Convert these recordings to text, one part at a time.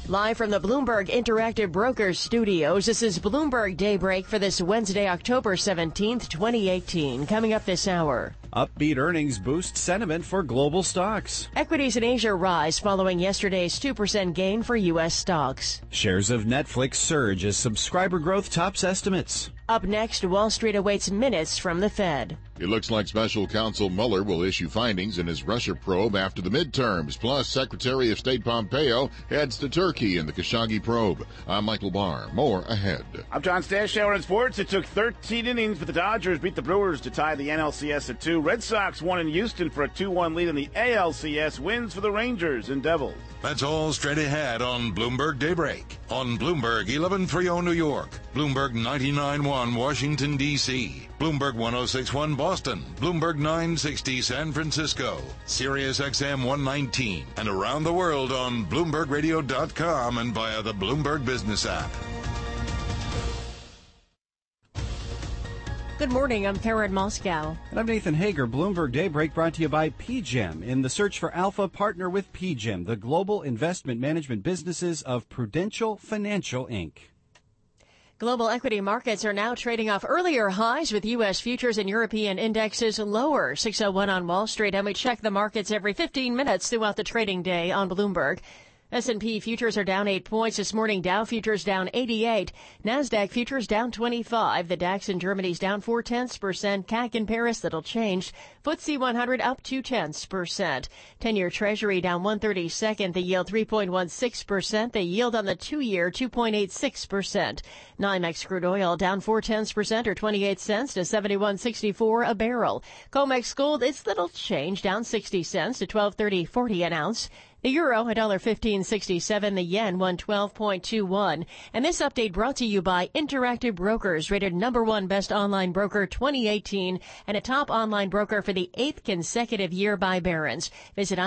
Live from the Bloomberg Interactive Brokers studios, this is Bloomberg Daybreak for this Wednesday, October 17th, 2018. Coming up this hour. Upbeat earnings boost sentiment for global stocks. Equities in Asia rise following yesterday's 2% gain for U.S. stocks. Shares of Netflix surge as subscriber growth tops estimates. Up next, Wall Street awaits minutes from the Fed. It looks like Special Counsel Mueller will issue findings in his Russia probe after the midterms. Plus, Secretary of State Pompeo heads to Turkey in the Khashoggi probe. I'm Michael Barr. More ahead. I'm John Stashower in sports. It took 13 innings for the Dodgers beat the Brewers to tie the NLCS at 2. Red Sox won in Houston for a 2-1 lead in the ALCS. Wins for the Rangers and Devils. That's all straight ahead on Bloomberg Daybreak. On Bloomberg 1130 New York, Bloomberg 99.1 Washington, D.C., Bloomberg 106.1 Boston, Bloomberg 960 San Francisco, Sirius XM 119, and around the world on BloombergRadio.com and via the Bloomberg Business app. Good morning, I'm Karen Moscow. And I'm Nathan Hager. Bloomberg Daybreak brought to you by PGIM. In the search for alpha, partner with PGIM, the global investment management businesses of Prudential Financial, Inc. Global equity markets are now trading off earlier highs with U.S. futures and European indexes lower. 6:01 on Wall Street, and we check the markets every 15 minutes throughout the trading day on Bloomberg. S&P futures are down 8 points this morning. Dow futures down 88. NASDAQ futures down 25. The DAX in Germany's down 0.4%. CAC in Paris, little changed. FTSE 100 up 0.2%. 10-year Treasury down 1/32. The yield 3.16%. The yield on the 2-year 2.86%. NYMEX crude oil down 0.4% or 28 cents to 71.64 a barrel. COMEX gold, it's little change, down 60 cents to 12.30.40 an ounce. The euro, $1.1567. The yen, 112.21. And this update brought to you by Interactive Brokers, rated #1 best online broker 2018 and a top online broker for the 8th consecutive year by Barron's. Visit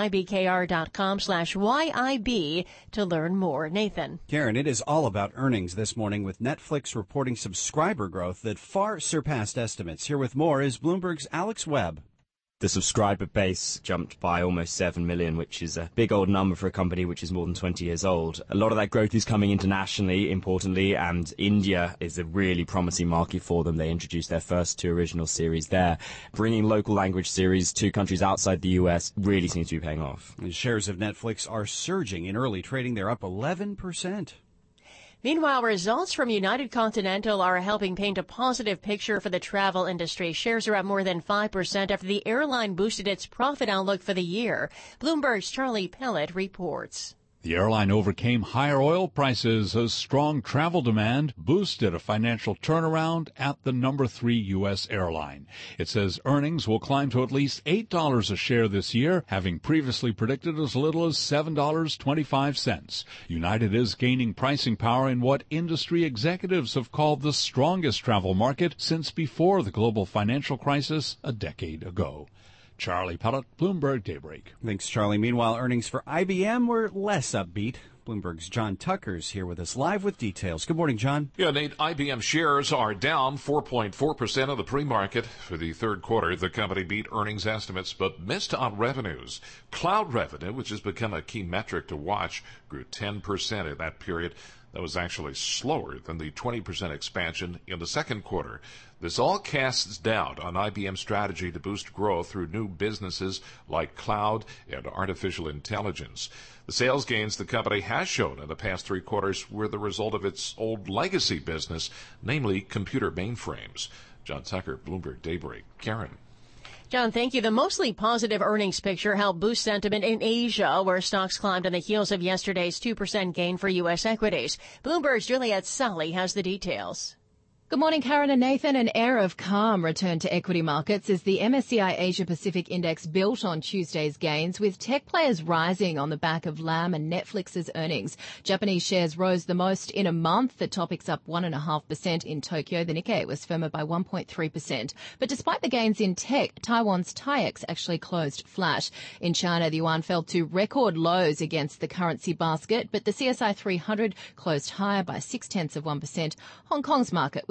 ibkr.com/YIB to learn more. Nathan. Karen, it is all about earnings this morning with Netflix reporting subscriber growth that far surpassed estimates. Here with more is Bloomberg's Alex Webb. The subscriber base jumped by almost 7 million, which is a big old number for a company which is more than 20 years old. A lot of that growth is coming internationally, importantly, and India is a really promising market for them. They introduced their first 2 original series there. Bringing local language series to countries outside the US really seems to be paying off. And shares of Netflix are surging in early trading. They're up 11%. Meanwhile, results from United Continental are helping paint a positive picture for the travel industry. Shares are up more than 5% after the airline boosted its profit outlook for the year. Bloomberg's Charlie Pellet reports. The airline overcame higher oil prices as strong travel demand boosted a financial turnaround at the number 3 U.S. airline. It says earnings will climb to at least $8 a share this year, having previously predicted as little as $7.25. United is gaining pricing power in what industry executives have called the strongest travel market since before the global financial crisis a decade ago. Charlie Pellet, Bloomberg Daybreak. Thanks, Charlie. Meanwhile, earnings for IBM were less upbeat. Bloomberg's John Tucker's here with us live with details. Good morning, John. Yeah, Nate, IBM shares are down 4.4% of the pre-market for the third quarter. The company beat earnings estimates but missed on revenues. Cloud revenue, which has become a key metric to watch, grew 10% in that period. That was actually slower than the 20% expansion in the second quarter. This all casts doubt on IBM's strategy to boost growth through new businesses like cloud and artificial intelligence. The sales gains the company has shown in the past 3 quarters were the result of its old legacy business, namely computer mainframes. John Tucker, Bloomberg Daybreak. Karen. John, thank you. The mostly positive earnings picture helped boost sentiment in Asia, where stocks climbed on the heels of yesterday's 2% gain for U.S. equities. Bloomberg's Juliette Sully has the details. Good morning, Karen and Nathan. An air of calm returned to equity markets as the MSCI Asia Pacific Index built on Tuesday's gains, with tech players rising on the back of Lam and Netflix's earnings. Japanese shares rose the most in a month. The Topix up 1.5% in Tokyo. The Nikkei was firmer by 1.3%. But despite the gains in tech, Taiwan's TAIEX actually closed flat. In China, the yuan fell to record lows against the currency basket, but the CSI 300 closed higher by 0.6%. Hong Kong's market was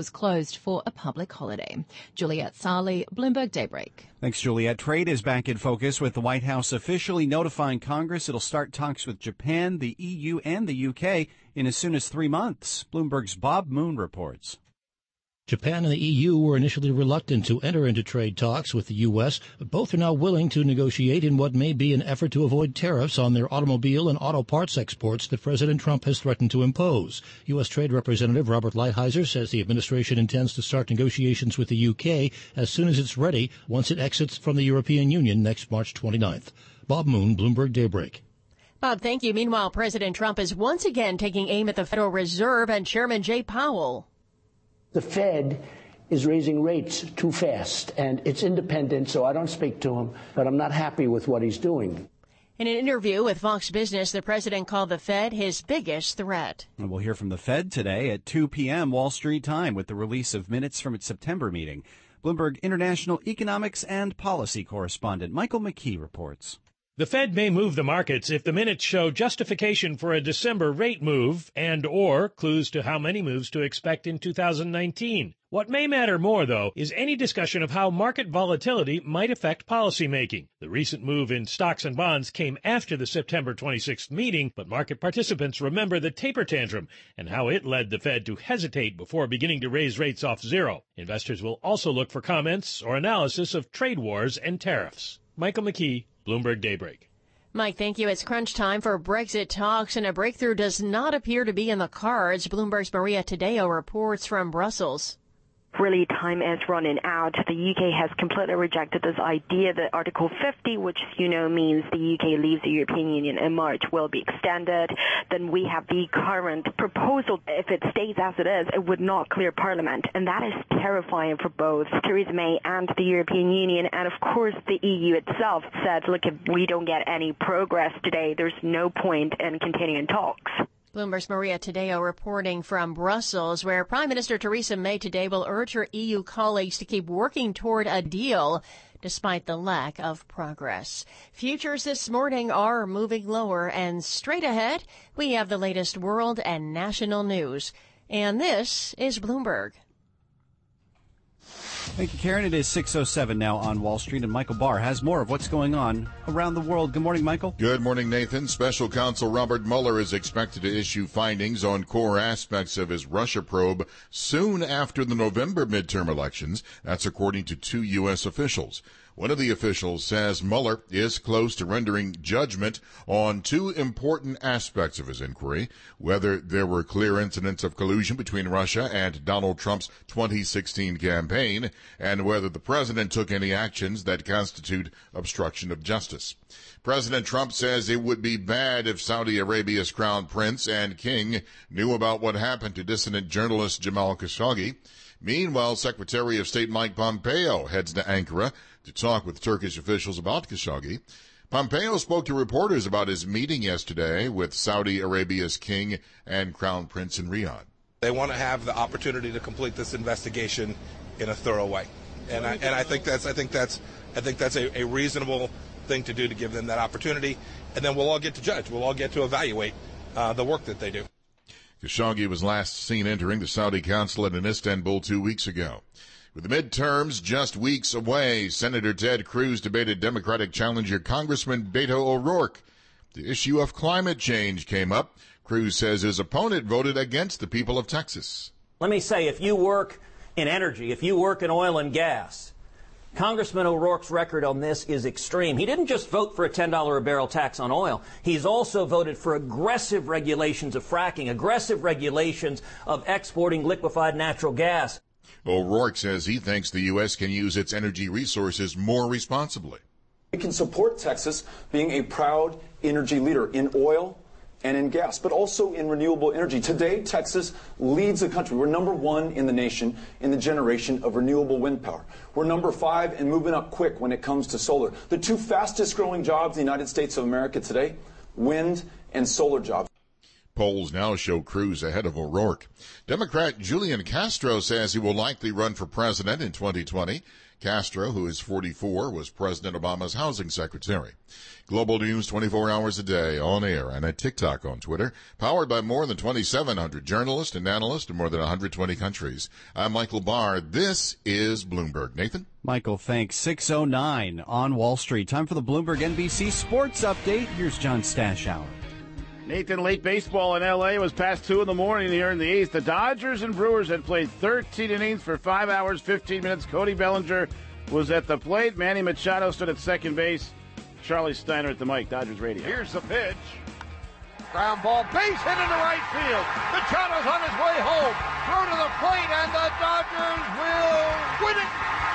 was closed for a public holiday. Juliet Sarli, Bloomberg Daybreak. Thanks, Juliet. Trade is back in focus with the White House officially notifying Congress it'll start talks with Japan, the EU, and the UK in as soon as 3 months. Bloomberg's Bob Moon reports. Japan and the EU were initially reluctant to enter into trade talks with the U.S., but both are now willing to negotiate in what may be an effort to avoid tariffs on their automobile and auto parts exports that President Trump has threatened to impose. U.S. Trade Representative Robert Lighthizer says the administration intends to start negotiations with the U.K. as soon as it's ready, once it exits from the European Union next March 29th. Bob Moon, Bloomberg Daybreak. Bob, thank you. Meanwhile, President Trump is once again taking aim at the Federal Reserve and Chairman Jay Powell. The Fed is raising rates too fast, and it's independent, so I don't speak to him, but I'm not happy with what he's doing. In an interview with Fox Business, the president called the Fed his biggest threat. And we'll hear from the Fed today at 2 p.m. Wall Street time with the release of minutes from its September meeting. Bloomberg International Economics and Policy correspondent Michael McKee reports. The Fed may move the markets if the minutes show justification for a December rate move and/or clues to how many moves to expect in 2019. What may matter more, though, is any discussion of how market volatility might affect policymaking. The recent move in stocks and bonds came after the September 26th meeting, but market participants remember the taper tantrum and how it led the Fed to hesitate before beginning to raise rates off zero. Investors will also look for comments or analysis of trade wars and tariffs. Michael McKee, Bloomberg Daybreak. Mike, thank you. It's crunch time for Brexit talks, and a breakthrough does not appear to be in the cards. Bloomberg's Maria Tadeo reports from Brussels. Really, time is running out. The UK has completely rejected this idea that Article 50, which, means the UK leaves the European Union in March, will be extended. Then we have the current proposal. If it stays as it is, it would not clear Parliament. And that is terrifying for both Theresa May and the European Union. And, of course, the EU itself said, look, if we don't get any progress today, there's no point in continuing talks. Bloomberg's Maria Tadeo reporting from Brussels, where Prime Minister Theresa May today will urge her EU colleagues to keep working toward a deal despite the lack of progress. Futures this morning are moving lower, and straight ahead, we have the latest world and national news. And this is Bloomberg. Thank you, Karen. It is 6:07 now on Wall Street, and Michael Barr has more of what's going on around the world. Good morning, Michael. Good morning, Nathan. Special counsel Robert Mueller is expected to issue findings on core aspects of his Russia probe soon after the November midterm elections. That's according to 2 U.S. officials. One of the officials says Mueller is close to rendering judgment on 2 important aspects of his inquiry: whether there were clear incidents of collusion between Russia and Donald Trump's 2016 campaign, and whether the president took any actions that constitute obstruction of justice. President Trump says it would be bad if Saudi Arabia's crown prince and king knew about what happened to dissident journalist Jamal Khashoggi. Meanwhile, Secretary of State Mike Pompeo heads to Ankara to talk with Turkish officials about Khashoggi. Pompeo spoke to reporters about his meeting yesterday with Saudi Arabia's king and crown prince in Riyadh. They want to have the opportunity to complete this investigation in a thorough way, and I think that's a reasonable thing to do, to give them that opportunity, and then we'll all get to judge. We'll all get to evaluate the work that they do. Khashoggi was last seen entering the Saudi consulate in Istanbul 2 weeks ago. With the midterms just weeks away, Senator Ted Cruz debated Democratic challenger Congressman Beto O'Rourke. The issue of climate change came up. Cruz says his opponent voted against the people of Texas. Let me say, if you work in energy, if you work in oil and gas, Congressman O'Rourke's record on this is extreme. He didn't just vote for a $10 a barrel tax on oil. He's also voted for aggressive regulations of fracking, aggressive regulations of exporting liquefied natural gas. O'Rourke says he thinks the U.S. can use its energy resources more responsibly. We can support Texas being a proud energy leader in oil and in gas, but also in renewable energy. Today, Texas leads the country. We're number 1 in the nation in the generation of renewable wind power. We're number 5 and moving up quick when it comes to solar. The 2 fastest growing jobs in the United States of America today, wind and solar jobs. Polls now show Cruz ahead of O'Rourke. Democrat Julian Castro says he will likely run for president in 2020. Castro, who is 44, was President Obama's housing secretary. Global News 24 hours a day, on air and at TikTok on Twitter. Powered by more than 2,700 journalists and analysts in more than 120 countries. I'm Michael Barr. This is Bloomberg. Nathan? Michael, thanks. 6:09 on Wall Street. Time for the Bloomberg NBC Sports Update. Here's John Stashower. Nathan, late baseball in L.A. was past 2 in the morning here in the East. The Dodgers and Brewers had played 13 innings for 5 hours, 15 minutes. Cody Bellinger was at the plate. Manny Machado stood at second base. Charlie Steiner at the mic, Dodgers radio. Here's the pitch. Ground ball, base hit into right field. Machado's on his way home. Throw to the plate, and the Dodgers will win it.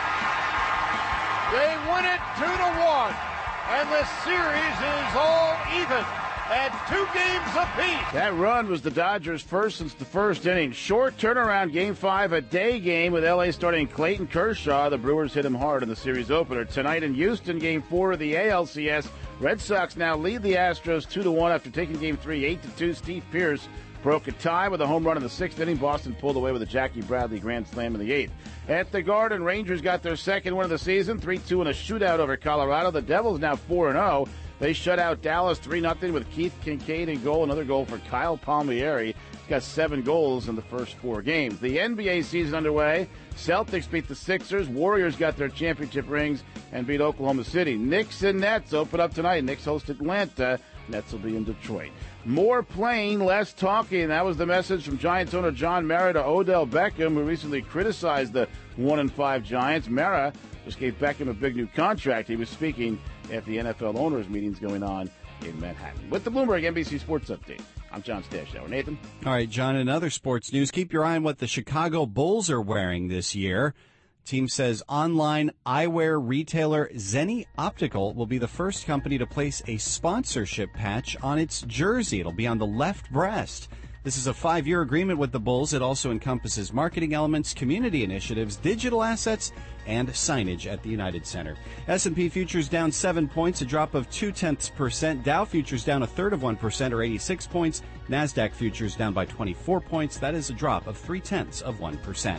They win it 2-1, and the series is all even at 2 games apiece. That run was the Dodgers' first since the first inning. Short turnaround, Game 5, a day game with L.A. starting Clayton Kershaw. The Brewers hit him hard in the series opener. Tonight in Houston, Game 4 of the ALCS. Red Sox now lead the Astros 2-1 after taking Game 3 8-2. Steve Pearce broke a tie with a home run in the 6th inning. Boston pulled away with a Jackie Bradley grand slam in the 8th. At the Garden, Rangers got their second win of the season, 3-2 in a shootout over Colorado. The Devils now 4-0. They shut out Dallas 3-0 with Keith Kincaid in goal. Another goal for Kyle Palmieri. He's got 7 goals in the first 4 games. The NBA season underway. Celtics beat the Sixers. Warriors got their championship rings and beat Oklahoma City. Knicks and Nets open up tonight. Knicks host Atlanta. Nets will be in Detroit. More playing, less talking. That was the message from Giants owner John Mara to Odell Beckham, who recently criticized the 1-5 Giants. Mara just gave Beckham a big new contract. He was speaking at the NFL owners' meetings going on in Manhattan. With the Bloomberg NBC Sports Update, I'm John Stashower. Nathan? All right, John, in other sports news, keep your eye on what the Chicago Bulls are wearing this year. Team says online eyewear retailer Zenni Optical will be the first company to place a sponsorship patch on its jersey. It'll be on the left breast. This is a 5-year agreement with the Bulls. It also encompasses marketing elements, community initiatives, digital assets, and signage at the United Center. S&P futures down 7 points, a drop of 0.2%. Dow futures down 1/3% or 86 points. NASDAQ futures down by 24 points. That is a drop of 0.3%.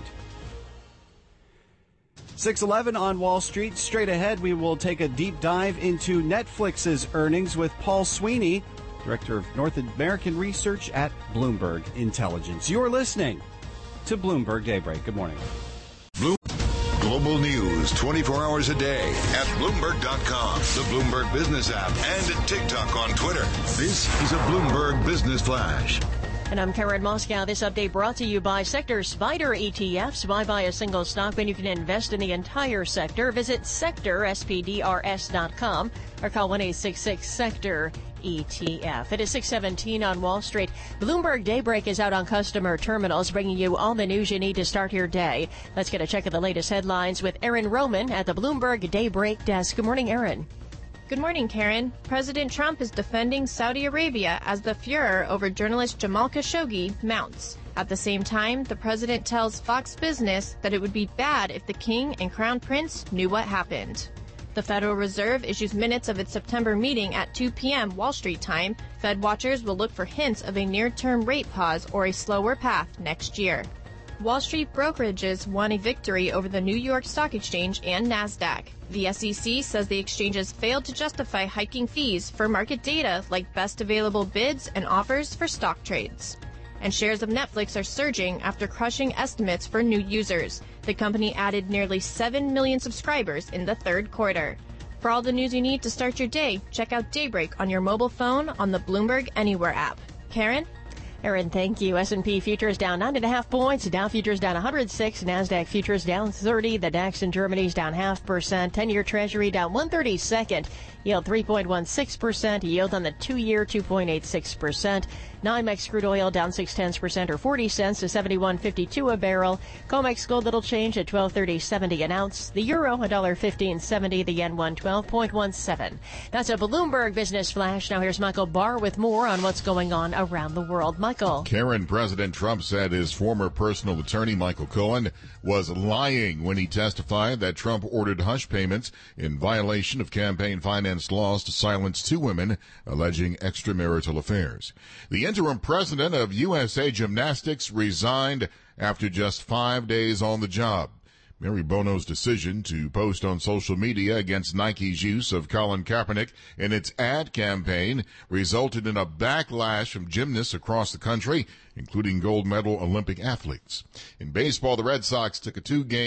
6:11 on Wall Street. Straight ahead, we will take a deep dive into Netflix's earnings with Paul Sweeney, Director of North American Research at Bloomberg Intelligence. You're listening to Bloomberg Daybreak. Good morning. Global news 24 hours a day at Bloomberg.com, the Bloomberg Business app, and at TikTok on Twitter. This is a Bloomberg Business Flash. And I'm Karen Moscow. This update brought to you by Sector SPDR ETFs. Why buy a single stock when you can invest in the entire sector? Visit sectorspdrs.com or call 1-866-SECTOR. ETF. It is 6:17 on Wall Street. Bloomberg Daybreak is out on customer terminals, bringing you all the news you need to start your day. Let's get a check of the latest headlines with Erin Roman at the Bloomberg Daybreak desk. Good morning, Erin. Good morning, Karen. President Trump is defending Saudi Arabia as the furor over journalist Jamal Khashoggi mounts. At the same time, the president tells Fox Business that it would be bad if the king and crown prince knew what happened. The Federal Reserve issues minutes of its September meeting at 2 p.m. Wall Street time. Fed watchers will look for hints of a near-term rate pause or a slower path next year. Wall Street brokerages won a victory over the New York Stock Exchange and NASDAQ. The SEC says the exchanges failed to justify hiking fees for market data like best available bids and offers for stock trades. And shares of Netflix are surging after crushing estimates for new users. The company added nearly 7 million subscribers in the third quarter. For all the news you need to start your day, check out Daybreak on your mobile phone on the Bloomberg Anywhere app. Karen? Erin, thank you. S&P futures down 9.5 points. Dow futures down 106. NASDAQ futures down 30. The DAX in Germany is down 0.5%. 10-year Treasury down 1/32. Yield 3.16%. Yield on the 2-year 2.86%. NYMEX crude oil down 0.6% or 40 cents to 71.52 a barrel. COMEX gold little change at 12.3070 an ounce. The euro $1.1570. The yen 112.17. That's a Bloomberg Business Flash. Now here's Michael Barr with more on what's going on around the world. Michael. Karen, President Trump said his former personal attorney Michael Cohen was lying when he testified that Trump ordered hush payments in violation of campaign finance laws to silence 2 women alleging extramarital affairs. The interim president of USA Gymnastics resigned after just 5 days on the job. Mary Bono's decision to post on social media against Nike's use of Colin Kaepernick in its ad campaign resulted in a backlash from gymnasts across the country, including gold medal Olympic athletes. In baseball, the Red Sox took a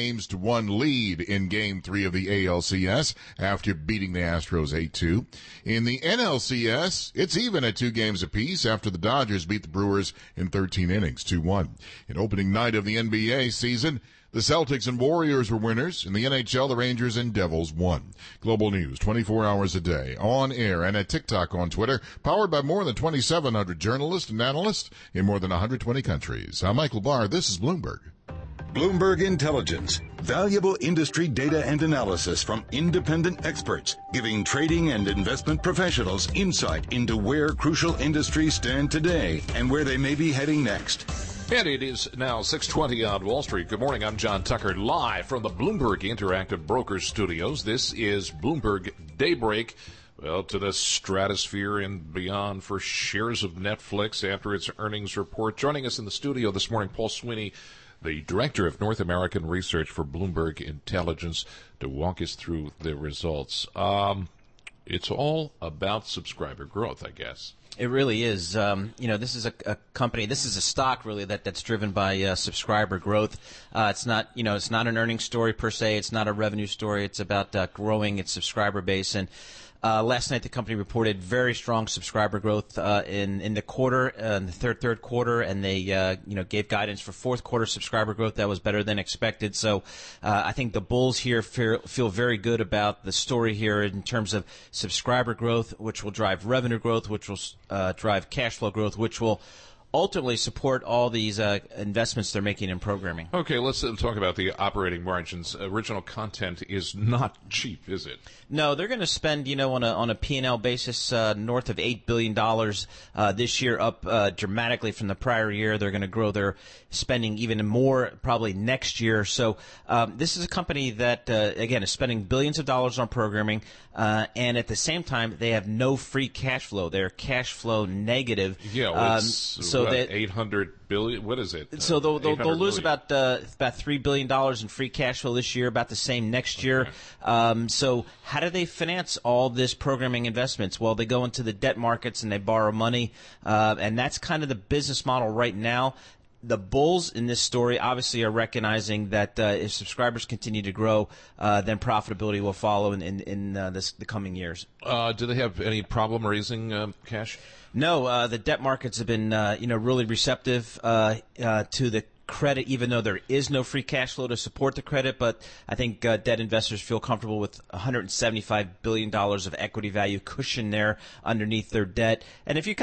2-1 lead in Game 3 of the ALCS after beating the Astros 8-2. In the NLCS, it's even at 2 games apiece after the Dodgers beat the Brewers in 13 innings, 2-1. In opening night of the NBA season, the Celtics and Warriors were winners. In the NHL, the Rangers and Devils won. Global News, 24 hours a day, on air and at TikTok on Twitter, powered by more than 2,700 journalists and analysts in more than 120 countries. I'm Michael Barr. This is Bloomberg. Bloomberg Intelligence. Valuable industry data and analysis from independent experts, giving trading and investment professionals insight into where crucial industries stand today and where they may be heading next. And it is now 6:20 on Wall Street. Good morning. I'm John Tucker, live from the Bloomberg Interactive Brokers Studios. This is Bloomberg Daybreak. Well, to the stratosphere and beyond for shares of Netflix after its earnings report. Joining us in the studio this morning, Paul Sweeney, the Director of North American Research for Bloomberg Intelligence, to walk us through the results. It's all about subscriber growth, I guess. It really is. This is a company, this is a stock really that's driven by subscriber growth. It's not an earnings story per se. It's not a revenue story. It's about growing its subscriber base. And last night the company reported very strong subscriber growth in the quarter, in the third quarter, and they gave guidance for fourth quarter subscriber growth that was better than expected. So I think the bulls here feel very good about the story here in terms of subscriber growth, which will drive revenue growth, which will drive cash flow growth, which will ultimately support all these investments they're making in programming. Okay, let's talk about the operating margins. Original content is not cheap, is it? No, they're going to spend, on a P&L basis, north of $8 billion this year, up dramatically from the prior year. They're going to grow their spending even more probably next year. So this is a company that, again, is spending billions of dollars on programming, and at the same time, they have no free cash flow. They're cash flow negative. Yeah, well, so that $800 billion. What is it? So they'll lose about $3 billion in free cash flow this year, about the same next year. So how do they finance all this programming investments? Well, they go into the debt markets and they borrow money, and that's kind of the business model right now. The bulls in this story obviously are recognizing that if subscribers continue to grow, then profitability will follow in the coming years. Do they have any problem raising cash? No, the debt markets have been really receptive to the credit, even though there is no free cash flow to support the credit. But I think debt investors feel comfortable with $175 billion of equity value cushion there underneath their debt. And if you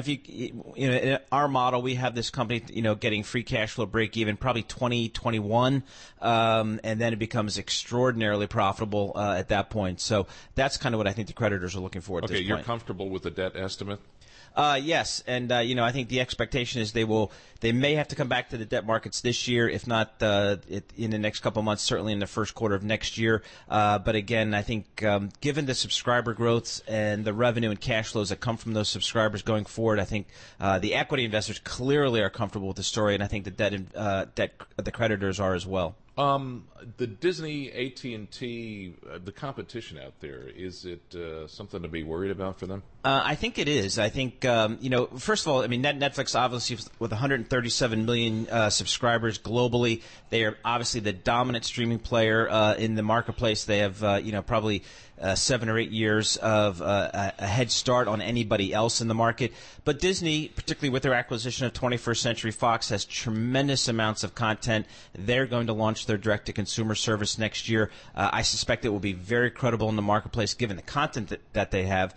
in our model, we have this company, getting free cash flow break even probably 2021, and then it becomes extraordinarily profitable at that point. So that's kind of what I think the creditors are looking for at this point. Okay, you're comfortable with the debt estimate? Yes, and I think the expectation is they may have to come back to the debt markets this year, if not in the next couple of months, certainly in the first quarter of next year. But again, I think given the subscriber growths and the revenue and cash flows that come from those subscribers going forward, I think the equity investors clearly are comfortable with the story, and I think the creditors are as well. The Disney, AT&T, the competition out there, is it something to be worried about for them? I think it is. I think, first of all, Netflix, obviously, with 137 million subscribers globally, they are obviously the dominant streaming player in the marketplace. They have, probably 7 or 8 years of a head start on anybody else in the market. But Disney, particularly with their acquisition of 21st Century Fox, has tremendous amounts of content. They're going to launch their direct-to-consumer service next year. I suspect it will be very credible in the marketplace given the content that they have.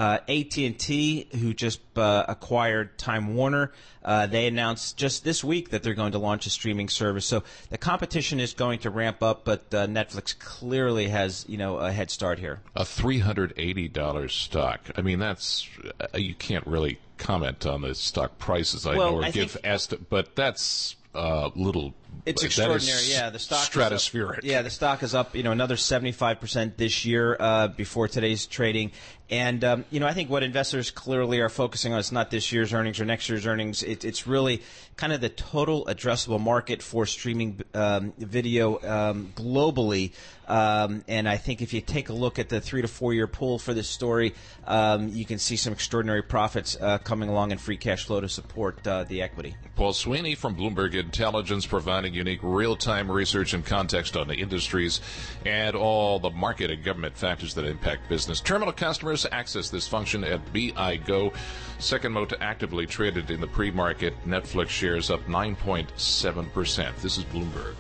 AT&T, who just acquired Time Warner, they announced just this week that they're going to launch a streaming service. So the competition is going to ramp up, but Netflix clearly has, a head start here. A $380 stock. That's you can't really comment on the stock prices. But that's little. It's extraordinary. The stock stratospheric. The stock is up, another 75% this year before today's trading. And, I think what investors clearly are focusing on is not this year's earnings or next year's earnings. It's really kind of the total addressable market for streaming video globally. And I think if you take a look at the 3 to 4 year pool for this story, you can see some extraordinary profits coming along and free cash flow to support the equity. Paul Sweeney from Bloomberg Intelligence, providing unique real-time research and context on the industries and all the market and government factors that impact business. Terminal customers access this function at BI Go. Second most actively traded in the pre-market. Netflix shares up 9.7%. This is Bloomberg.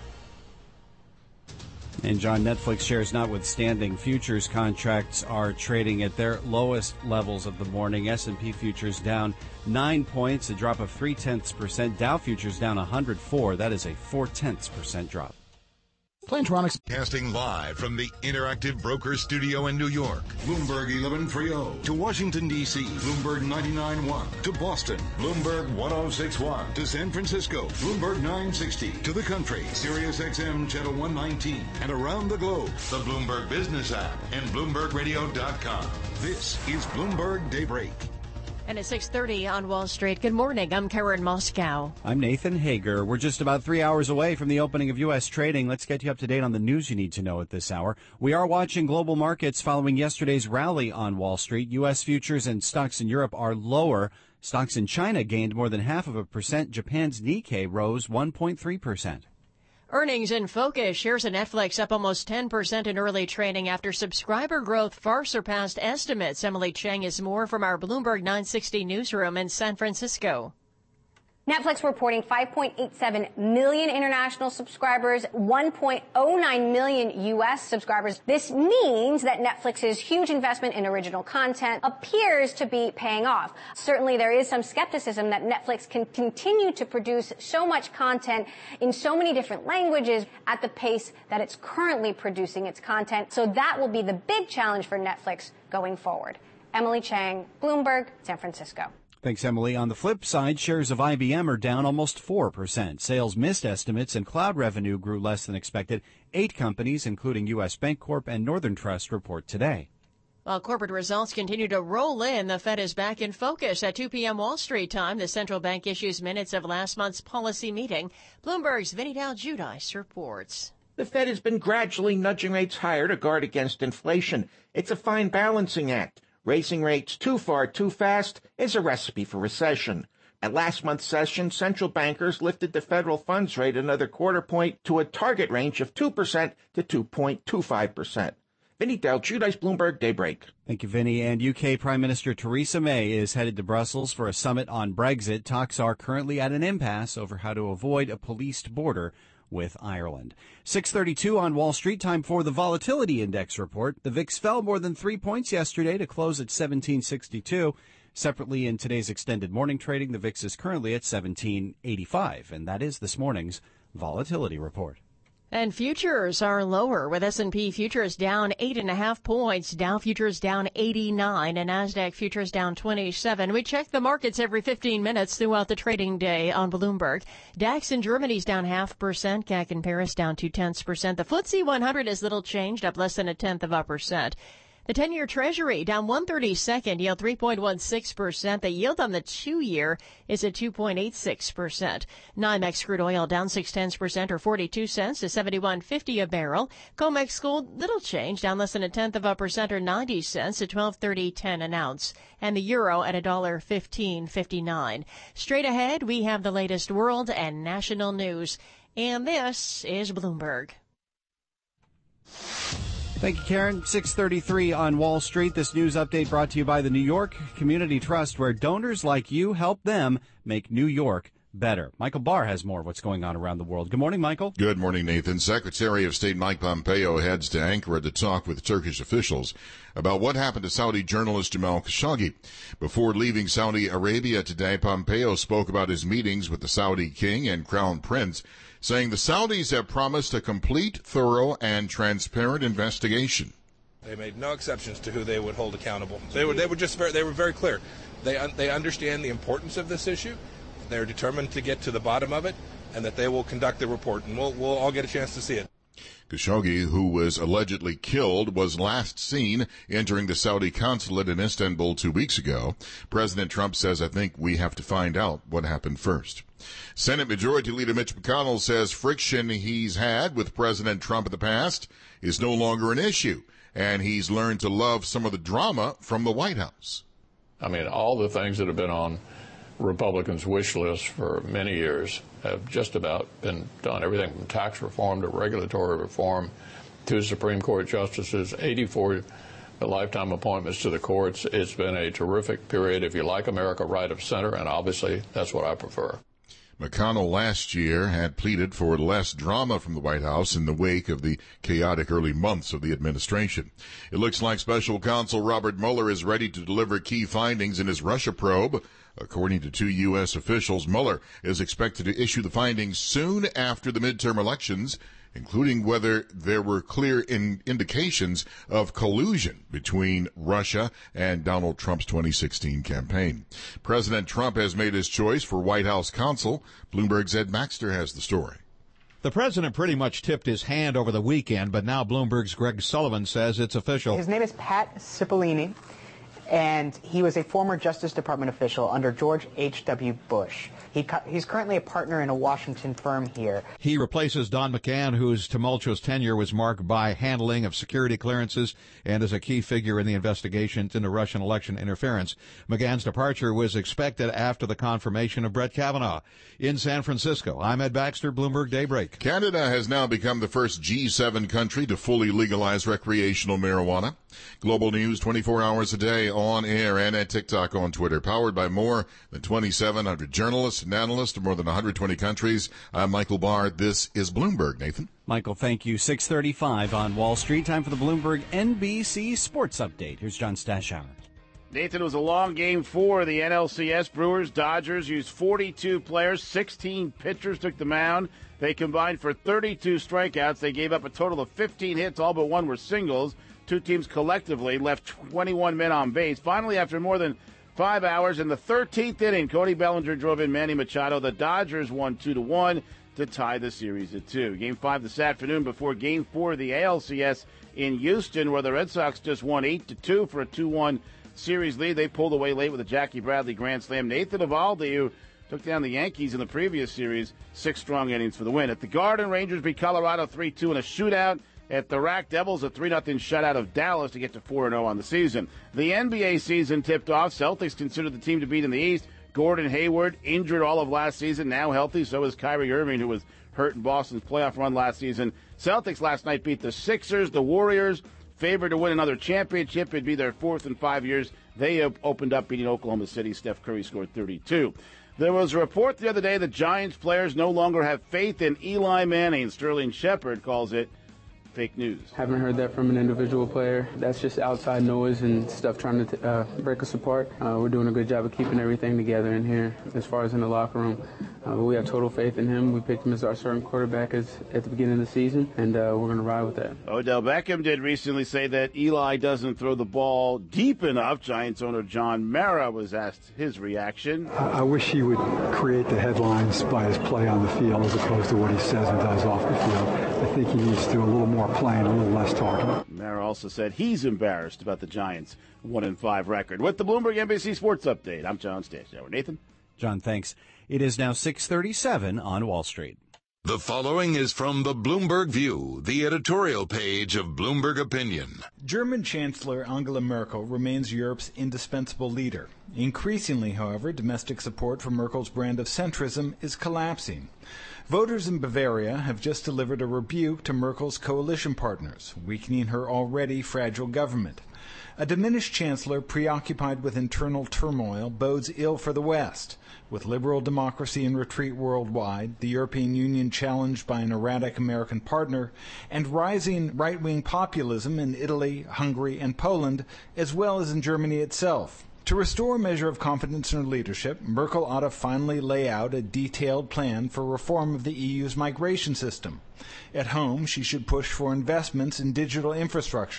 And John, Netflix shares notwithstanding, futures contracts are trading at their lowest levels of the morning. S&P futures down 9 points, a drop of 0.3%. Dow futures down 104. That is a 0.4% drop. Plantronics casting live from the Interactive Broker Studio in New York. Bloomberg 1130 to Washington, D.C. Bloomberg 99.1 to Boston. Bloomberg 106.1 to San Francisco. Bloomberg 960 to the country. Sirius XM Channel 119 and around the globe. The Bloomberg Business app and BloombergRadio.com. This is Bloomberg Daybreak. And at 6:30 on Wall Street. Good morning. I'm Karen Moscow. I'm Nathan Hager. We're just about 3 hours away from the opening of U.S. trading. Let's get you up to date on the news you need to know at this hour. We are watching global markets following yesterday's rally on Wall Street. U.S. futures and stocks in Europe are lower. Stocks in China gained more than 0.5%. Japan's Nikkei rose 1.3%. Earnings in focus. Shares of Netflix up almost 10% in early trading after subscriber growth far surpassed estimates. Emily Chang is more from our Bloomberg 960 newsroom in San Francisco. Netflix reporting 5.87 million international subscribers, 1.09 million U.S. subscribers. This means that Netflix's huge investment in original content appears to be paying off. Certainly, there is some skepticism that Netflix can continue to produce so much content in so many different languages at the pace that it's currently producing its content. So that will be the big challenge for Netflix going forward. Emily Chang, Bloomberg, San Francisco. Thanks, Emily. On the flip side, shares of IBM are down almost 4%. Sales missed estimates and cloud revenue grew less than expected. 8 companies, including U.S. Bancorp and Northern Trust, report today. While corporate results continue to roll in, the Fed is back in focus. At 2 p.m. Wall Street time, the central bank issues minutes of last month's policy meeting. Bloomberg's Vinny Dal-Giudice reports. The Fed has been gradually nudging rates higher to guard against inflation. It's a fine balancing act. Raising rates too far too fast is a recipe for recession. At last month's session, central bankers lifted the federal funds rate another quarter point to a target range of 2% to 2.25%. Vinny Dal-Giudice, Bloomberg Daybreak. Thank you, Vinny. And UK Prime Minister Theresa May is headed to Brussels for a summit on Brexit. Talks are currently at an impasse over how to avoid a policed border with Ireland. 6:32 on Wall Street. Time for the volatility index report. The VIX fell more than 3 points yesterday to close at 1762. Separately, in today's extended morning trading, the VIX is currently at 1785. And that is this morning's volatility report. And futures are lower, with S&P futures down 8.5 points, Dow futures down 89, and NASDAQ futures down 27. We check the markets every 15 minutes throughout the trading day on Bloomberg. DAX in Germany's down 0.5%, CAC in Paris down 0.2%. The FTSE 100 is little changed, up less than 0.1%. The 10-year Treasury down 1/32, yield 3.16%. The yield on the 2-year is at 2.86%. NYMEX crude oil down 0.6% or 42 cents to $71.50 a barrel. COMEX gold little change, down less than 0.1% or 90 cents to $12.30.10 an ounce. And the euro at $1.15.59. Straight ahead, we have the latest world and national news. And this is Bloomberg. Thank you, Karen. 6:33 on Wall Street. This news update brought to you by the New York Community Trust, where donors like you help them make New York better. Michael Barr has more of what's going on around the world. Good morning, Michael. Good morning, Nathan. Secretary of State Mike Pompeo heads to Ankara to talk with Turkish officials about what happened to Saudi journalist Jamal Khashoggi. Before leaving Saudi Arabia today, Pompeo spoke about his meetings with the Saudi king and crown prince, saying the Saudis have promised a complete, thorough, and transparent investigation. They made no exceptions to who they would hold accountable. They were very clear. They understand the importance of this issue. They're determined to get to the bottom of it, and that they will conduct the report, and we'll all get a chance to see it. Khashoggi, who was allegedly killed, was last seen entering the Saudi consulate in Istanbul 2 weeks ago. President Trump says, I think we have to find out what happened first. Senate Majority Leader Mitch McConnell says friction he's had with President Trump in the past is no longer an issue, and he's learned to love some of the drama from the White House. I mean, all the things that have been on Republicans' wish list for many years have just about been done. Everything from tax reform to regulatory reform to Supreme Court justices, 84 lifetime appointments to the courts. It's been a terrific period. If you like America, right of center, and obviously that's what I prefer. McConnell last year had pleaded for less drama from the White House in the wake of the chaotic early months of the administration. It looks like Special Counsel Robert Mueller is ready to deliver key findings in his Russia probe. According to 2 U.S. officials, Mueller is expected to issue the findings soon after the midterm elections, including whether there were clear indications of collusion between Russia and Donald Trump's 2016 campaign. President Trump has made his choice for White House counsel. Bloomberg's Ed Maxter has the story. The president pretty much tipped his hand over the weekend, but now Bloomberg's Greg Sullivan says it's official. His name is Pat Cipollini, and he was a former Justice Department official under George H.W. Bush. He's currently a partner in a Washington firm here. He replaces Don McGahn, whose tumultuous tenure was marked by handling of security clearances and is a key figure in the investigations into Russian election interference. McGahn's departure was expected after the confirmation of Brett Kavanaugh. In San Francisco, I'm Ed Baxter, Bloomberg Daybreak. Canada has now become the first G7 country to fully legalize recreational marijuana. Global news 24 hours a day on air and at TikTok on Twitter. Powered by more than 2,700 journalists and analysts in more than 120 countries. I'm Michael Barr. This is Bloomberg. Nathan? Michael, thank you. 6:35 on Wall Street. Time for the Bloomberg NBC Sports Update. Here's John Stashower. Nathan, it was a long game for the NLCS. Brewers, Dodgers used 42 players, 16 pitchers took the mound. They combined for 32 strikeouts. They gave up a total of 15 hits, all but one were singles. Two teams collectively left 21 men on base. Finally, after more than 5 hours in the 13th inning, Cody Bellinger drove in Manny Machado. The Dodgers won 2-1 to tie the series at 2. Game 5 this afternoon before Game 4 of the ALCS in Houston, where the Red Sox just won 8-2 for a 2-1 series lead. They pulled away late with a Jackie Bradley grand slam. Nathan Eovaldi, who took down the Yankees in the previous series, 6 strong innings for the win. At the Garden, Rangers beat Colorado 3-2 in a shootout. At the Rack, Devils, a 3-0 shutout of Dallas to get to 4-0 on the season. The NBA season tipped off. Celtics considered the team to beat in the East. Gordon Hayward, injured all of last season, now healthy. So is Kyrie Irving, who was hurt in Boston's playoff run last season. Celtics last night beat the Sixers. The Warriors, favored to win another championship. It'd be their 4th in 5 years. They opened up beating Oklahoma City. Steph Curry scored 32. There was a report the other day that Giants players no longer have faith in Eli Manning. Sterling Shepard calls it fake news. Haven't heard that from an individual player. That's just outside noise and stuff trying to break us apart. We're doing a good job of keeping everything together in here as far as in the locker room. But we have total faith in him. We picked him as our starting quarterback at the beginning of the season, and we're going to ride with that. Odell Beckham did recently say that Eli doesn't throw the ball deep enough. Giants owner John Mara was asked his reaction. I wish he would create the headlines by his play on the field as opposed to what he says and does off the field. I think he needs to do a little more playing, a little less talking. Mara also said he's embarrassed about the Giants' 1-5 record. With the Bloomberg NBC Sports Update, I'm John Stashower. Nathan? John, thanks. It is now 6:37 on Wall Street. The following is from the Bloomberg View, the editorial page of Bloomberg Opinion. German Chancellor Angela Merkel remains Europe's indispensable leader. Increasingly, however, domestic support for Merkel's brand of centrism is collapsing. Voters in Bavaria have just delivered a rebuke to Merkel's coalition partners, weakening her already fragile government. A diminished chancellor preoccupied with internal turmoil bodes ill for the West. With liberal democracy in retreat worldwide, the European Union challenged by an erratic American partner, and rising right-wing populism in Italy, Hungary, and Poland, as well as in Germany itself. To restore a measure of confidence in her leadership, Merkel ought to finally lay out a detailed plan for reform of the EU's migration system. At home, she should push for investments in digital infrastructure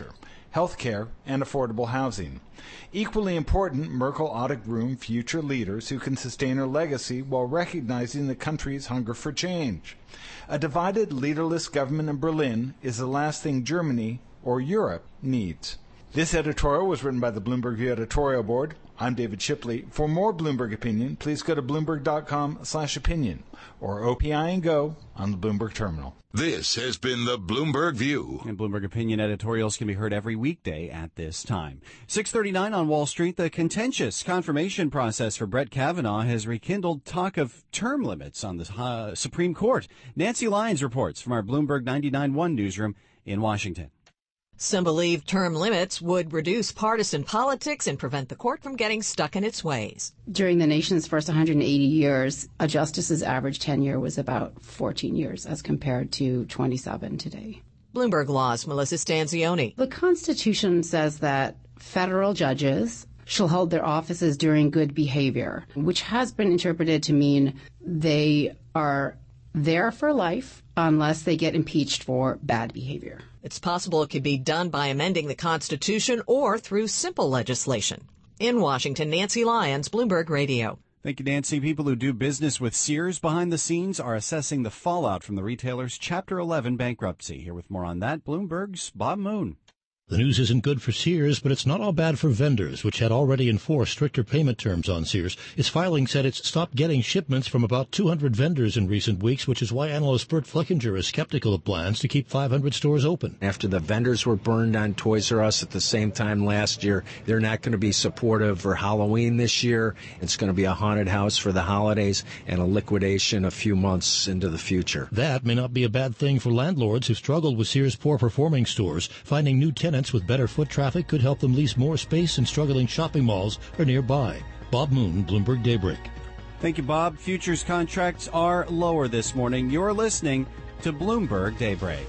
health care, and affordable housing. Equally important, Merkel ought to groom future leaders who can sustain her legacy while recognizing the country's hunger for change. A divided, leaderless government in Berlin is the last thing Germany or Europe needs. This editorial was written by the Bloomberg View editorial board. I'm David Shipley. For more Bloomberg Opinion, please go to Bloomberg.com/opinion or OPI and Go on the Bloomberg Terminal. This has been the Bloomberg View. And Bloomberg Opinion editorials can be heard every weekday at this time. 6:39 on Wall Street. The contentious confirmation process for Brett Kavanaugh has rekindled talk of term limits on the Supreme Court. Nancy Lyons reports from our Bloomberg 99.1 newsroom in Washington. Some believe term limits would reduce partisan politics and prevent the court from getting stuck in its ways. During the nation's first 180 years, a justice's average tenure was about 14 years as compared to 27 today. Bloomberg Law's Melissa Stanzioni. The Constitution says that federal judges shall hold their offices during good behavior, which has been interpreted to mean they are there for life unless they get impeached for bad behavior. It's possible it could be done by amending the Constitution or through simple legislation. In Washington, Nancy Lyons, Bloomberg Radio. Thank you, Nancy. People who do business with Sears behind the scenes are assessing the fallout from the retailer's Chapter 11 bankruptcy. Here with more on that, Bloomberg's Bob Moon. The news isn't good for Sears, but it's not all bad for vendors, which had already enforced stricter payment terms on Sears. Its filing said it's stopped getting shipments from about 200 vendors in recent weeks, which is why analyst Bert Flickinger is skeptical of plans to keep 500 stores open. After the vendors were burned on Toys R Us at the same time last year, they're not going to be supportive for Halloween this year. It's going to be a haunted house for the holidays and a liquidation a few months into the future. That may not be a bad thing for landlords who struggled with Sears' poor-performing stores. Finding new tenants with better foot traffic could help them lease more space in struggling shopping malls or nearby. Bob Moon, Bloomberg Daybreak. Thank you, Bob. Futures contracts are lower this morning. You're listening to Bloomberg Daybreak.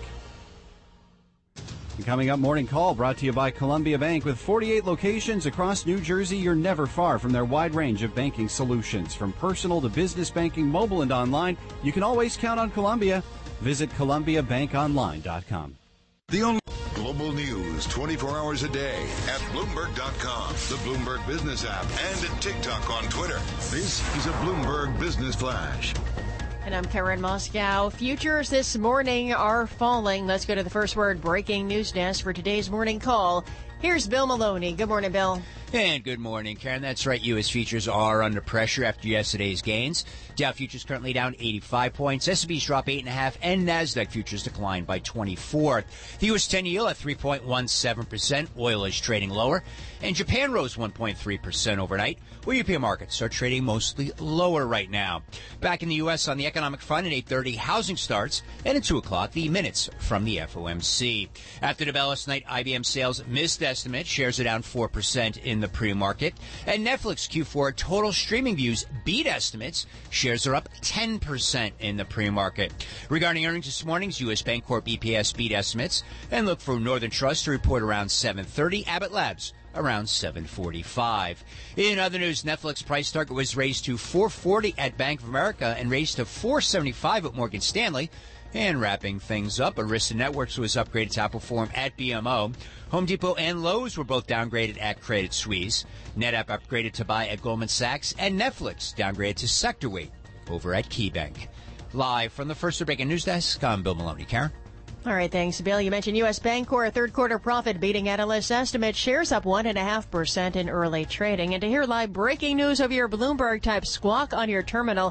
And coming up, Morning Call brought to you by Columbia Bank. With 48 locations across New Jersey, you're never far from their wide range of banking solutions. From personal to business banking, mobile and online, you can always count on Columbia. Visit ColumbiaBankOnline.com. The only global news 24 hours a day at Bloomberg.com, the Bloomberg Business app, and at TikTok on Twitter. This is a Bloomberg Business Flash. And I'm Karen Moscow. Futures this morning are falling. Let's go to the first word breaking news desk for today's Morning Call. Here's Bill Maloney. Good morning, Bill. And good morning, Karen. That's right. U.S. futures are under pressure after yesterday's gains. Dow futures currently down 85 points. S&P's drop 8.5, and NASDAQ futures declined by 24. The U.S. 10 yield at 3.17%. Oil is trading lower. And Japan rose 1.3% overnight, where European markets are trading mostly lower right now. Back in the U.S. on the economic front at 8:30, housing starts, and at 2 o'clock, the minutes from the FOMC. After the bell last night, IBM sales missed estimates. Shares are down 4% in the pre-market. And Netflix Q4 total streaming views beat estimates. Shares are up 10% in the pre-market. Regarding earnings this morning's U.S. Bancorp EPS beat estimates. And look for Northern Trust to report around 7:30. Abbott Labs around 7:45. In other news, Netflix price target was raised to $4.40 at Bank of America and raised to $4.75 at Morgan Stanley. And wrapping things up, Arista Networks was upgraded to outperform at BMO. Home Depot and Lowe's were both downgraded at Credit Suisse. NetApp upgraded to buy at Goldman Sachs, and Netflix downgraded to sector weight over at KeyBank. Live from the First Breaking News Desk, I'm Bill Maloney. Karen? All right, thanks, Bill. You mentioned U.S. Bancorp third quarter profit beating analyst estimates. Shares up 1.5% in early trading. And to hear live breaking news over your Bloomberg, type squawk on your terminal,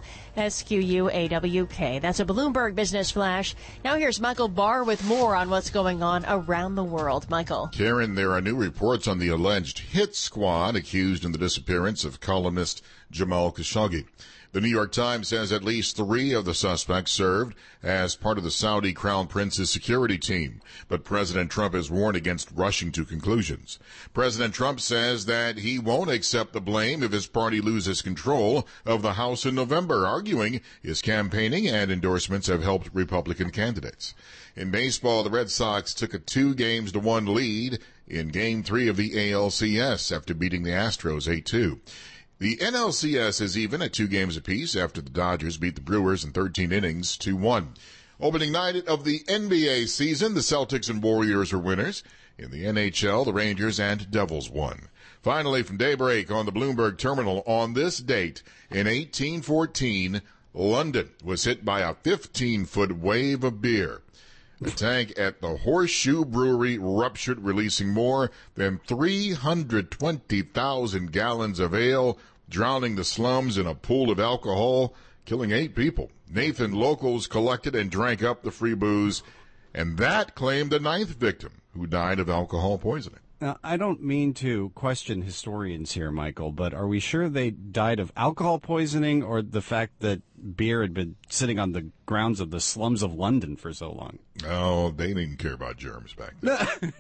SQUAWK. That's a Bloomberg Business Flash. Now here's Michael Barr with more on what's going on around the world. Michael. Karen, there are new reports on the alleged hit squad accused in the disappearance of columnist Jamal Khashoggi. The New York Times says at least 3 of the suspects served as part of the Saudi Crown Prince's security team, but President Trump has warned against rushing to conclusions. President Trump says that he won't accept the blame if his party loses control of the House in November, arguing his campaigning and endorsements have helped Republican candidates. In baseball, the Red Sox took a 2-1 lead in Game 3 of the ALCS after beating the Astros 8-2. The NLCS is even at 2 games apiece after the Dodgers beat the Brewers in 13 innings 2-1. Opening night of the NBA season, the Celtics and Warriors are winners. In the NHL, the Rangers and Devils won. Finally, from daybreak on the Bloomberg Terminal, on this date in 1814, London was hit by a 15-foot wave of beer. The tank at the Horseshoe Brewery ruptured, releasing more than 320,000 gallons of ale, drowning the slums in a pool of alcohol, killing 8 people. Nathan, locals collected and drank up the free booze, and that claimed the 9th victim, who died of alcohol poisoning. Now, I don't mean to question historians here, Michael, but are we sure they died of alcohol poisoning or the fact that beer had been sitting on the grounds of the slums of London for so long? Oh, they didn't care about germs back then.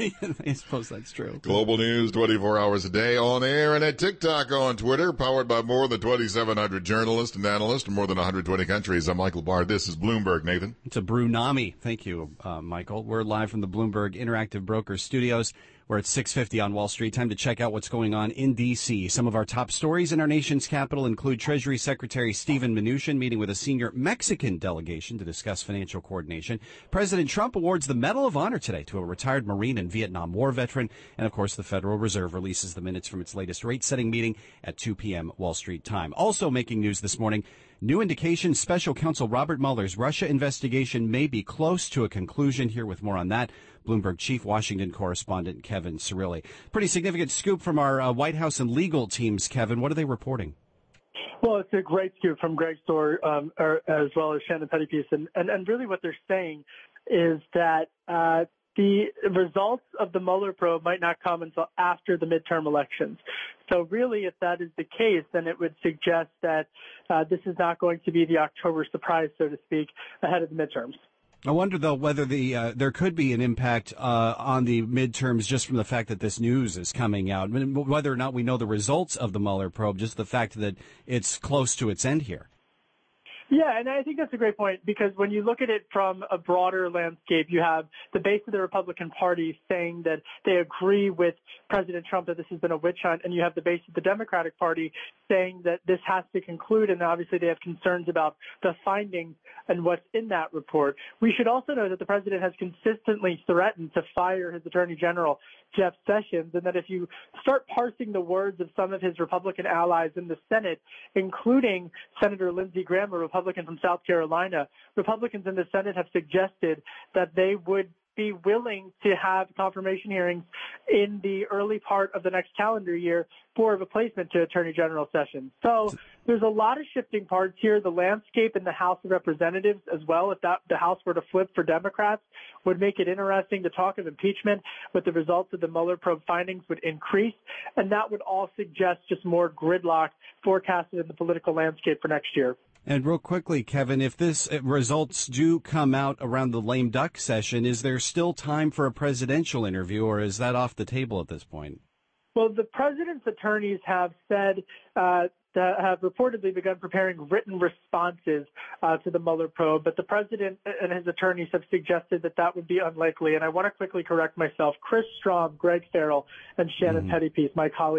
I suppose that's true. Global news 24 hours a day, on air and at TikTok, on Twitter, powered by more than 2,700 journalists and analysts in more than 120 countries. I'm Michael Barr. This is Bloomberg, Nathan. It's a Brunami. Thank you, Michael. We're live from the Bloomberg Interactive Brokers studios. We're at 6:50 on Wall Street. Time to check out what's going on in D.C. Some of our top stories in our nation's capital include Treasury Secretary Steven Mnuchin meeting with a senior Mexican delegation to discuss financial coordination. President Trump awards the Medal of Honor today to a retired Marine and Vietnam War veteran. And, of course, the Federal Reserve releases the minutes from its latest rate-setting meeting at 2 p.m. Wall Street time. Also making news this morning, new indications Special Counsel Robert Mueller's Russia investigation may be close to a conclusion. Here with more on that, Bloomberg Chief Washington Correspondent Kevin Cirilli. Pretty significant scoop from our White House and legal teams, Kevin. What are they reporting? Well, it's a great scoop from Greg Stohr as well as Shannon Pettypiece. And really what they're saying is that the results of the Mueller probe might not come until after the midterm elections. So really, if that is the case, then it would suggest that this is not going to be the October surprise, so to speak, ahead of the midterms. I wonder, though, whether there could be an impact on the midterms just from the fact that this news is coming out. I mean, whether or not we know the results of the Mueller probe, just the fact that it's close to its end here. Yeah, and I think that's a great point because when you look at it from a broader landscape, you have the base of the Republican Party saying that they agree with President Trump that this has been a witch hunt, and you have the base of the Democratic Party saying that this has to conclude, and obviously they have concerns about the findings and what's in that report. We should also know that the president has consistently threatened to fire his Attorney General, Jeff Sessions, and that if you start parsing the words of some of his Republican allies in the Senate, including Senator Lindsey Graham, a Republican from South Carolina, Republicans in the Senate have suggested that they would be willing to have confirmation hearings in the early part of the next calendar year for a replacement to Attorney General Sessions. So there's a lot of shifting parts here. The landscape in the House of Representatives as well, if the House were to flip for Democrats, would make it interesting. The talk of impeachment with the results of the Mueller probe findings would increase, and that would all suggest just more gridlock forecasted in the political landscape for next year. And real quickly, Kevin, if this results do come out around the lame duck session, is there still time for a presidential interview, or is that off the table at this point? Well, the president's attorneys have said that have reportedly begun preparing written responses to the Mueller probe, but the president and his attorneys have suggested that that would be unlikely. And I want to quickly correct myself. Chris Strom, Greg Farrell, and Shannon Pettypiece,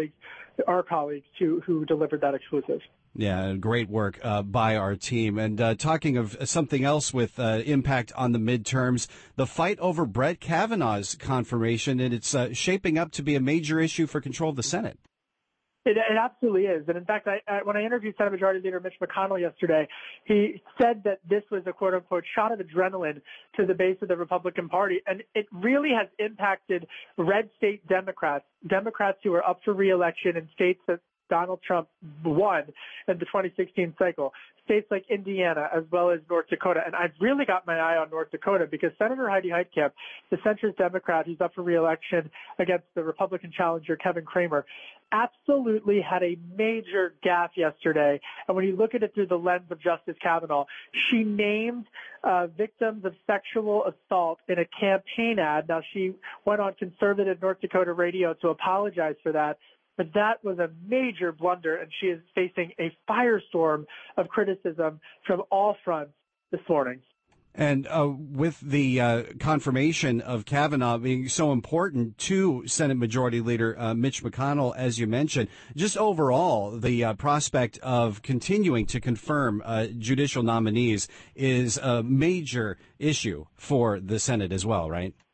our colleagues who delivered that exclusive. Yeah, great work by our team. And talking of something else with impact on the midterms, the fight over Brett Kavanaugh's confirmation, and it's shaping up to be a major issue for control of the Senate. It absolutely is. And in fact, when I interviewed Senate Majority Leader Mitch McConnell yesterday, he said that this was a quote-unquote shot of adrenaline to the base of the Republican Party. And it really has impacted red state Democrats who are up for re-election in states that Donald Trump won in the 2016 cycle, states like Indiana as well as North Dakota. And I've really got my eye on North Dakota because Senator Heidi Heitkamp, the centrist Democrat who's up for re-election against the Republican challenger Kevin Cramer, absolutely had a major gaffe yesterday. And when you look at it through the lens of Justice Kavanaugh, she named victims of sexual assault in a campaign ad. Now, she went on conservative North Dakota radio to apologize for that. But that was a major blunder, and she is facing a firestorm of criticism from all fronts this morning. And with the confirmation of Kavanaugh being so important to Senate Majority Leader Mitch McConnell, as you mentioned, just overall, the prospect of continuing to confirm judicial nominees is a major issue for the Senate as well, right?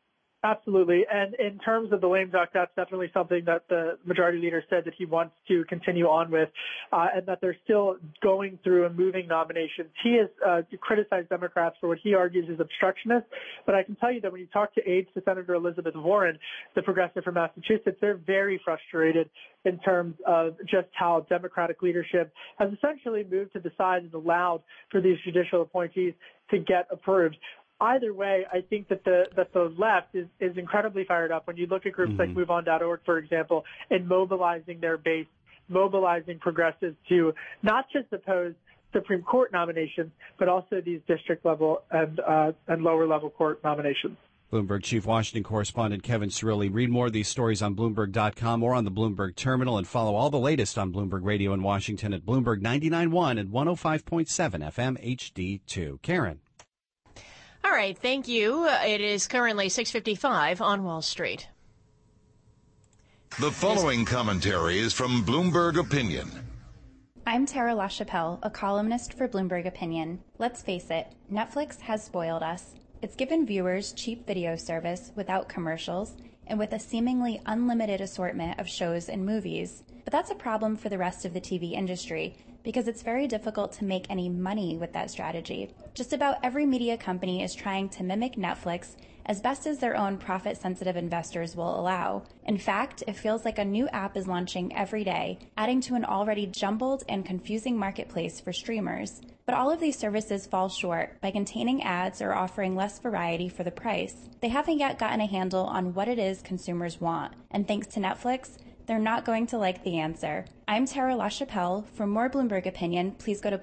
Absolutely. And in terms of the lame duck, that's definitely something that the majority leader said that he wants to continue on with, and that they're still going through and moving nominations. He has criticized Democrats for what he argues is obstructionist, but I can tell you that when you talk to aides to Senator Elizabeth Warren, the progressive from Massachusetts, they're very frustrated in terms of just how Democratic leadership has essentially moved to the side and allowed for these judicial appointees to get approved. Either way, I think that the left is incredibly fired up when you look at groups like MoveOn.org, for example, and mobilizing their base, mobilizing progressives to not just oppose Supreme Court nominations, but also these district level and lower level court nominations. Bloomberg Chief Washington Correspondent Kevin Cirilli. Read more of these stories on Bloomberg.com or on the Bloomberg Terminal, and follow all the latest on Bloomberg Radio in Washington at Bloomberg 99.1 and 105.7 FM HD2. Karen. All right, thank you. It is currently 6:55 on Wall Street. The following commentary is from Bloomberg Opinion. I'm Tara LaChapelle, a columnist for Bloomberg Opinion. Let's face it, Netflix has spoiled us. It's given viewers cheap video service without commercials and with a seemingly unlimited assortment of shows and movies. But that's a problem for the rest of the TV industry, because it's very difficult to make any money with that strategy. Just about every media company is trying to mimic Netflix as best as their own profit-sensitive investors will allow. In fact, it feels like a new app is launching every day, adding to an already jumbled and confusing marketplace for streamers. But all of these services fall short by containing ads or offering less variety for the price. They haven't yet gotten a handle on what it is consumers want, and thanks to Netflix, they're not going to like the answer. I'm Tara LaChapelle. For more Bloomberg Opinion, please go to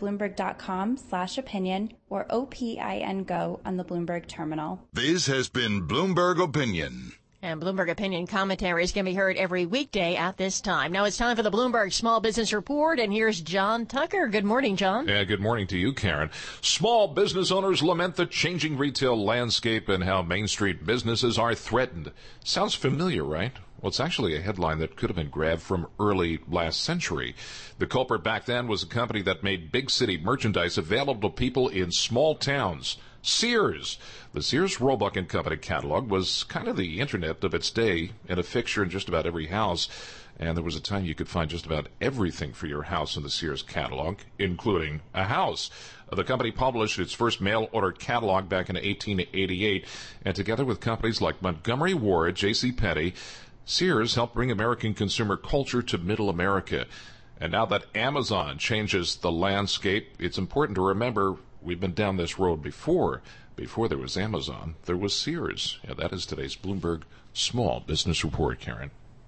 Bloomberg.com/opinion or OPIN Go on the Bloomberg Terminal. This has been Bloomberg Opinion. And Bloomberg Opinion commentaries can be heard every weekday at this time. Now it's time for the Bloomberg Small Business Report, and here's John Tucker. Good morning, John. Yeah, good morning to you, Karen. Small business owners lament the changing retail landscape and how Main Street businesses are threatened. Sounds familiar, right? Well, it's actually a headline that could have been grabbed from early last century. The culprit back then was a company that made big city merchandise available to people in small towns. Sears. The Sears, Roebuck & Company catalog was kind of the internet of its day and a fixture in just about every house. And there was a time you could find just about everything for your house in the Sears catalog, including a house. The company published its first mail-order catalog back in 1888, and together with companies like Montgomery Ward, J.C. Penney, Sears helped bring American consumer culture to middle America. And now that Amazon changes the landscape, it's important to remember we've been down this road before. Before there was Amazon, there was Sears. Yeah, that is today's Bloomberg Small Business Report, Karen.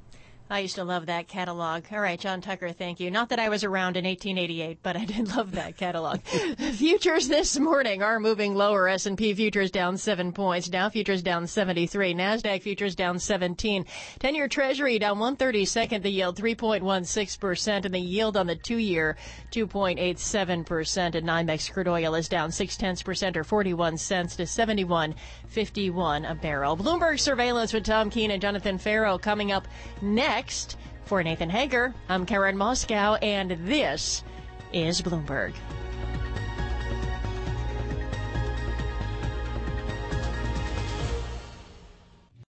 I used to love that catalog. All right, John Tucker, thank you. Not that I was around in 1888, but I did love that catalog. Futures this morning are moving lower. S&P futures down 7 points. Dow futures down 73. NASDAQ futures down 17. 10-year Treasury down 1/32, the yield 3.16%, and the yield on the 2-year 2.87%. And NYMEX crude oil is down 0.6% or 41 cents to 71.51 a barrel. Bloomberg Surveillance with Tom Keene and Jonathan Farrow coming up next. For Nathan Hager, I'm Karen Moscow, and this is Bloomberg.